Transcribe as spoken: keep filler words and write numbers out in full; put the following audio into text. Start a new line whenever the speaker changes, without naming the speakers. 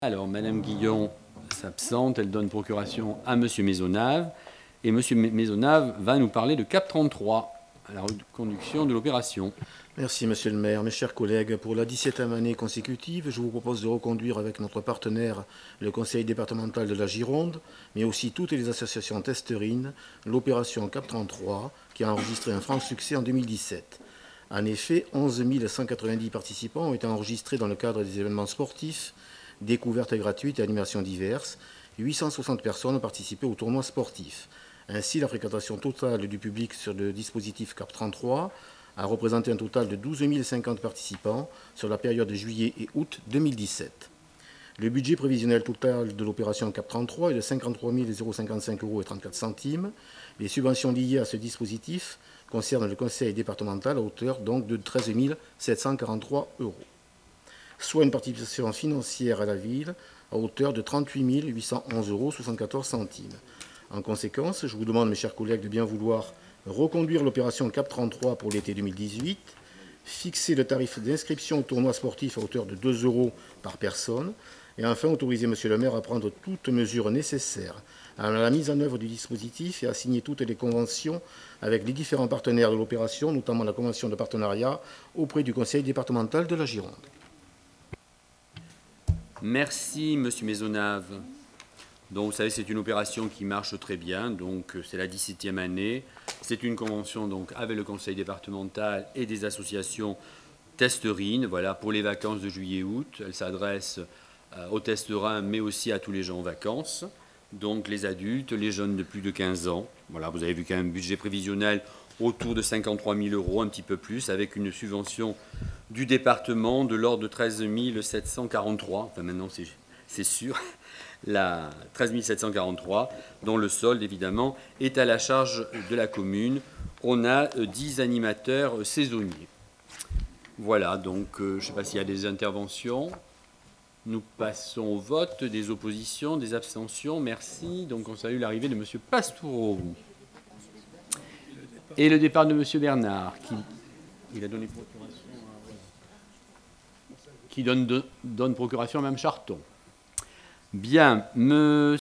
Alors, Madame Guillon s'absente, elle donne procuration à Monsieur Maisonnave. Et Monsieur Maisonnave va nous parler de CAP trente-trois, à la reconduction de l'opération.
Merci Monsieur le maire. Mes chers collègues, pour la dix-septième année consécutive, je vous propose de reconduire avec notre partenaire, le conseil départemental de la Gironde, mais aussi toutes les associations testerines, l'opération CAP trente-trois, qui a enregistré un franc succès en deux mille dix-sept. En effet, onze mille cent quatre-vingt-dix participants ont été enregistrés dans le cadre des événements sportifs, découvertes gratuites et animations diverses. huit cent soixante personnes ont participé au tournoi sportif. Ainsi, la fréquentation totale du public sur le dispositif CAP trente-trois a représenté un total de douze mille cinquante participants sur la période de juillet et août deux mille dix-sept. Le budget prévisionnel total de l'opération CAP trente-trois est de cinquante-trois mille cinquante-cinq euros et trente-quatre centimes. Les subventions liées à ce dispositif concernent le conseil départemental à hauteur donc de treize mille sept cent quarante-trois euros, soit une participation financière à la ville à hauteur de trente-huit mille huit cent onze euros et soixante-quatorze centimes. En conséquence, je vous demande, mes chers collègues, de bien vouloir reconduire l'opération CAP trente-trois pour l'été deux mille dix-huit, fixer le tarif d'inscription au tournoi sportif à hauteur de deux euros par personne, et enfin autoriser Monsieur le maire à prendre toutes mesures nécessaires à la mise en œuvre du dispositif et à signer toutes les conventions avec les différents partenaires de l'opération, notamment la convention de partenariat auprès du conseil départemental de la Gironde.
Merci, Monsieur Maisonnave. Donc, vous savez, c'est une opération qui marche très bien. Donc, c'est la dix-septième année. C'est une convention donc, avec le conseil départemental et des associations testerines. Voilà, pour les vacances de juillet-août. Elle s'adresse euh, aux testerins, mais aussi à tous les gens en vacances. Donc, les adultes, les jeunes de plus de quinze ans. Voilà, vous avez vu qu'il y a un budget prévisionnel autour de cinquante-trois mille euros, un petit peu plus, avec une subvention du département de l'ordre de treize mille sept cent quarante-trois. Enfin, maintenant, c'est sûr. La treize mille sept cent quarante-trois, dont le solde, évidemment, est à la charge de la commune. On a dix animateurs saisonniers. Voilà, donc euh, je ne sais pas s'il y a des interventions. Nous passons au vote. Des oppositions, des abstentions. Merci. Donc on salue l'arrivée de M. Pastoureau. Et le départ de M. Bernard, qui il a donné procuration à, qui donne, de, donne procuration à Mme Charton. Bien, monsieur